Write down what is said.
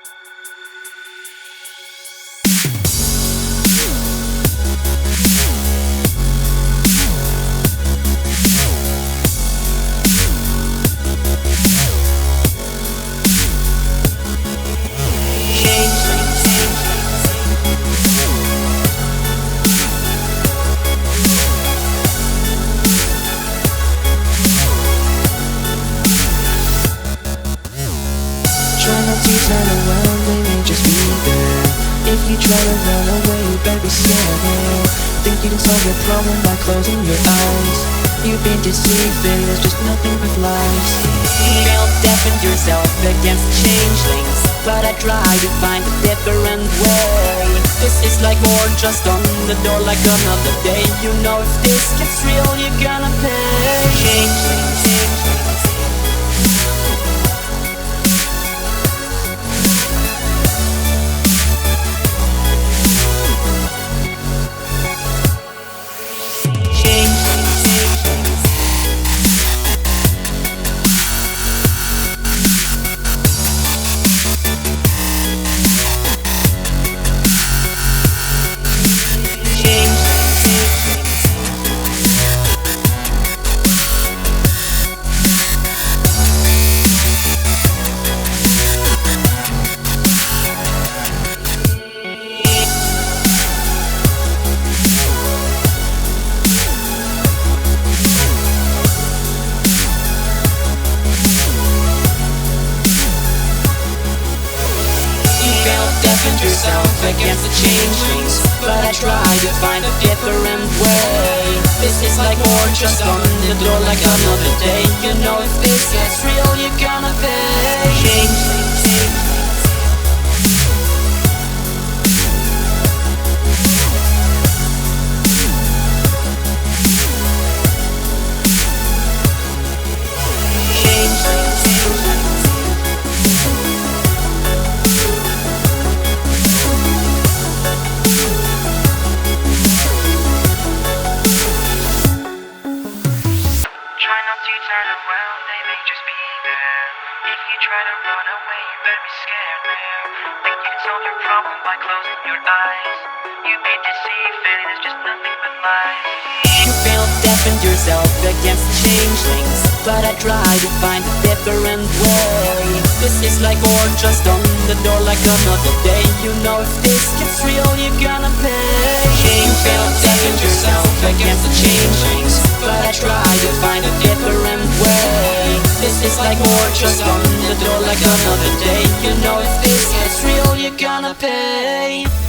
Try not to turn around, they may just be there. If you try to run away, you better be scared now. Think you can solve your problem by closing your eyes. You've been deceived, and there's just nothing but lies. You don't defend yourself against changelings, but I try to find a different way. This is like more just on the door like another day. You know if this gets real, you're gonna pay. Changelings, changelings. Defend yourself against the changelings, but I try to find a different way. This is like more just on the door like another day. You know if this gets real, you're gonna pay. Changelings, changelings. Try not to turn around, they may just be there. If you try to run away, you better be scared now. Think you can solve your problem by closing your eyes. You've been deceived, and there's just nothing but lies. You feel defend yourself against changelings, but I try to find a different way. This is like more just on the door like another day. You know if this gets real, you're gonna pay. You feel defend yourself against the changelings, but I try to find a different way. This is like more just on the door like another day. You know if this gets real, you're gonna pay.